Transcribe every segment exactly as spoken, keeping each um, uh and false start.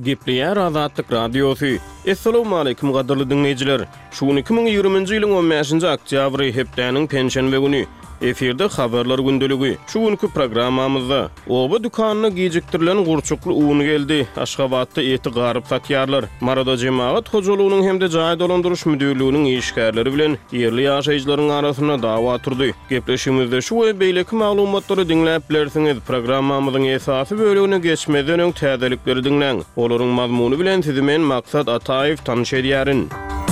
Gepleýär Azatlyk Radiosu. Assalamu alaykum gaderly dinleýijiler. Şu iki ming ýygrymynjy ýylyň on beşinji oktýabry hepdäniň penşenbe güni. Eferde habarlar gündeligi. Şu günkü programmamyzda oba dükanyna gijikdirilen gurçukly uň geldi. Aşgabatda eti garyp satýarlar. Marada jemaat hojalygynyň hemde jaý dolandyryş müdürlüğiniň işgärleri bilen ýerli ýaşaýjylaryň arasyna dawa turdy. Gepleşigimizde şu we beýleki maglumatlary dinläp bilersiňiz. Programmamyzyň esasy bölügine geçmeden öň täzelikleri dinleň. Olaryň mazmuny bilen sizi men Maksat Ataýew tanyş edýärin.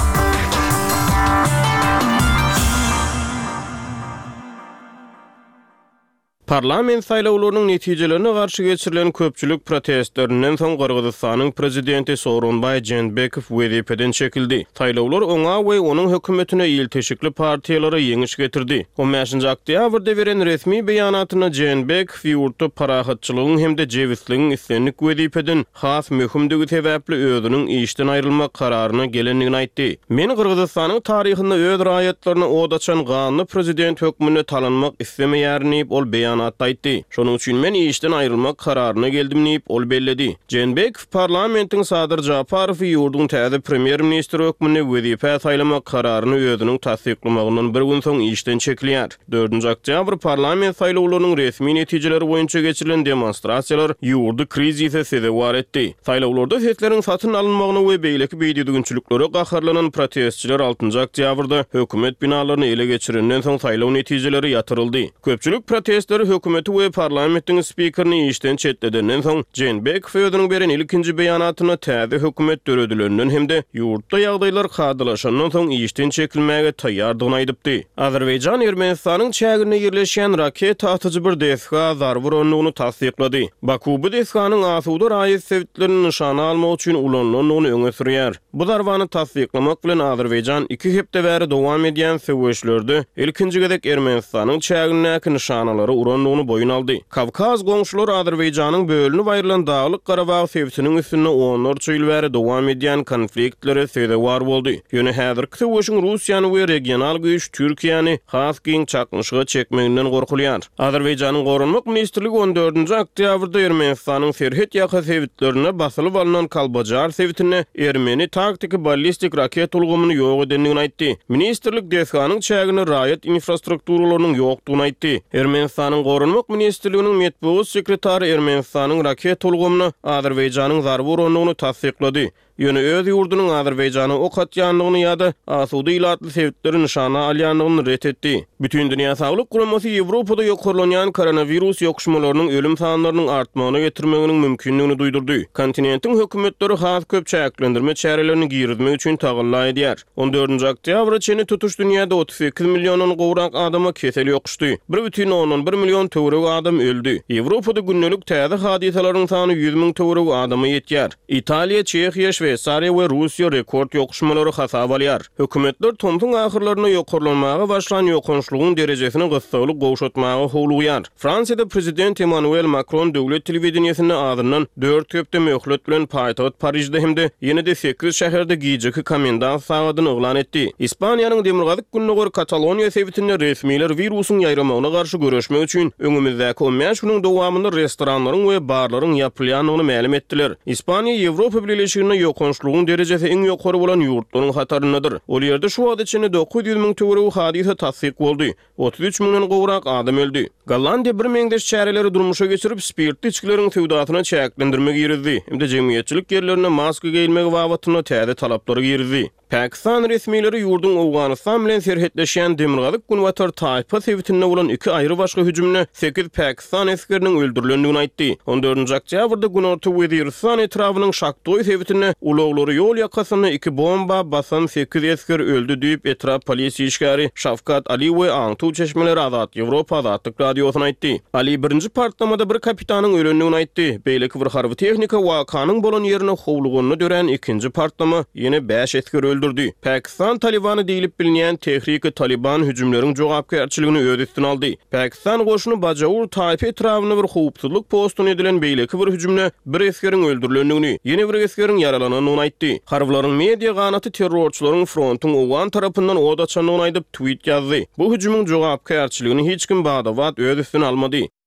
Parlament saýlawlarynyň netijelerine garşy geçirilen köpçülük protestlerinden soň Kyrgyzstanyň prezidenti Sooronbay Jeenbekow wezipeden çekildi. Saýlawlar oňa we onuň hökümetine ýyl teşikli partiýalary ýeňiş getirdi. on beşinji oktýabrda beren resmi beýanatyna Jeenbekow ýurtda parahatçylygyň hemde jewisligiň islenlik wezipeden has möhümdigi sebäpli özüniň işden aýrylmak kararyna gelenligini aýtdy. Men Kyrgyzstanyň taryhynda öz raýatlaryna odaçan ganly prezident hökmüne talanmak islemeýärni ol beýan ataytdy. Şonuň üçin men işden aýrylmak kararyna geldim diýip ol belledi. Jeenbekow parlamentiň Sadyr Japarow ýurduň täze premier ministri hökmüne wezipe saýlamak kararyny özüniň tasdiqlamagynyň bir gün soň işden çekilýär. dördünji oktýabr parlament saýlawlarynyň resmi netijeleri boýunça geçirilen demonstrasiýalar ýurdu krizise sebäp bar etdi. Saýlawlarda sesleriň satyn alynmagyny we beýleki beýdidügünçüliklere gaharlanan protestçiler altynji oktýabrda hökümet binalaryny ele geçirenden soň saýlaw netijeleri ýatyryldy. Köpçülük protestleri hökümeti we parlamentiň spikerini işden çetledenden soň Jeenbekow özüniň beren ilkinji beýanatyna täze hökümet döredilerinden hemde ýurtda ýagdaýlar gadylaşandan soň işden çekilmäge taýýardygyny aýdypdy. Azerbaýjan Ermenistanyň çägine ýerleşýän raket atyjy bir desga zarby uranlygyny tasdiqlady. Baku bu desganyň asuda raýat sebitlerini nişana almak üçin ulanylanyny öňe sürýär. Bu zarbany tasdiqlamak bilen Azerbaýjan iki hepde bäri dowam edýän söwüşlerde ilkinji gezek Ermenistanyň çäginäki nişanalary uranlygyny boyun aldy. Kavkaz goňşular Azerbaýjanyň bölünip aýrylan Daglyk Garabag sebitiniň üstüne onlarça ýyl bäri dowam edýän konfliktlere sebäp bar boldy. Ýöne häzirki söwüşiň Russiýany we regional güýç Türkiýany has giň çakmyşyga çekmeginden gorkulýar. Azerbaýjanyň Gorunmak ministrligi on dördünji oktýabrda Ermenistanyň Serhet ýaka sebitlerine basylyp alynan Kalbajar sebitine Ermeni taktiki ballistik raket ulgamyny ýok edenligini aýtdy. Ministrlik desganyň çägine raýat infrastrukturalynyň ýokdugyny aýtdy. Ermenistanyň Gorunmak ministrliginiň metbuat sekretary Ermenistanyň raket ulgamyny Azerbaýjanyň zarby uranlygyny tasdiqlady. Ýöne öz ýurdunyň Azerbaýjana ok atýanlygyny ýa-da asuda ýylatly sebitleri nişana alýanlygyny ret etdi. Bütün dünýä Saglyk Guramasy Ýewropada ýokarlanýan koronavirus ýokuşmalarynyň ölüm sanlarynyň artmagyna getirmeginiň mümkinligini duýdurdy. Kontinentiň hökümetleri has köp çäklendirme çärelerini girizmek üçin tagylla edýär. on dördünji oktýabra çeni tutuş dünýäde otuz sekiz milliondan gowrak adama kesel ýokuşdy. bir бүтүn oňdan bir million töwerek adam öldü. Ýewropada günnelik täze hadisalaryň sany yüz miň töwerek adama ýetýär. Italiýa, Çekiýa, Şweýsariýa we Russiýa rekord ýokuşmalary hasap alýar. Hökümetler tomtuň ahyrlaryna ýokarlanmagy başlan ýokunçlygyň derejesini gysgalyk gowşatmagy howlugýar. Fransiýada prezident Emmanuel Macron döwlet telewizionyasynda adından dört köpde möhlet bilen paýtagat Parisde hemde ýene-de sekiz şäherde gijeki komendant sagatyny eglan etdi. İspaniýanyň demirgazyk günnägör Kataloniýa sebitinde resmiler virusyň ýaýramagyna garşy göreşmek üçin öňümizdäki on beş güniň dowamında restoranlaryň we barlaryň ýapylýanyny ma'lum etdiler. İspaniýa Ýewropa Birleşigine ýokunçlygyň derejesi iň ýokary bolan ýurtlaryň hataryndadyr. Ol ýerde şu wagt içinde dokuz yüz miň töwerek hadise tasdiq boldy. otuz üç miňden gowrak adam öldü. Gollandiýa bir meňdeş çäreleri durmuşa geçirip spirtli içkileriň sewdasyna çäklendirmek ýerdi. Hemde jemgyýetçilik ýerlerine maska giyilmek babatyna täze talaplary ýerdi. Pakistan resmileri ýurduň Awganistan bilen serhetleşýän demirgazyk Gunwatar taýpa sebitinde bolan iki aýry başga hüjümne sekiz Pakistan eskeriniň öldürilendigini aýtdy. on dördünji oktýabrda Gunorta Weziristan etrawynyň Şaktoy sebitinde ulaglary ýol ýakasyna iki bomba basan sekiz esker öldü diýip etrap polisiýa işgäri Şafkat Ali we Aňtu çeşmeleri Azat Ýewropa Azatlyk radiosyna aýtdy. Ali birinji partlamada bir kapitanyň ölendigini aýtdy. Beýleki bir harby tehnika wakanyň bolan ýerine howlugyny dören ikinji partlama ýene beş esker öldürdi. Pakistan Talibany diýilip bilinýän Tehriki Taliban hüjümleriň jogapkärçiligini öz üstüne aldy. Pakistan goşuny Bajawur taýpa etrawyna bir howpsuzlyk postuny edilen beýleki bir hüjümle bir eskeriň öldürilendigini, ýene bir eskeriň yaralanyny aýtdy. Harbylaryň media ganaty terrorçylaryň frontyň Owan tarapyndan oda çanyny aýdyp tweet ýazdy. Bu hüjümüň jogapkärçiligini hiç kim bagdawat öz üstüne almady.